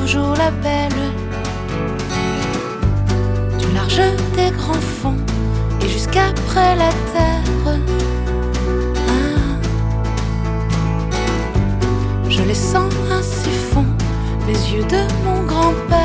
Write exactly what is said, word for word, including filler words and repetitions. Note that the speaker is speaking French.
toujours la belle. Du large des grands fonds et jusqu'après la terre. Ah. Je les sens ainsi fond, les yeux de mon grand-père.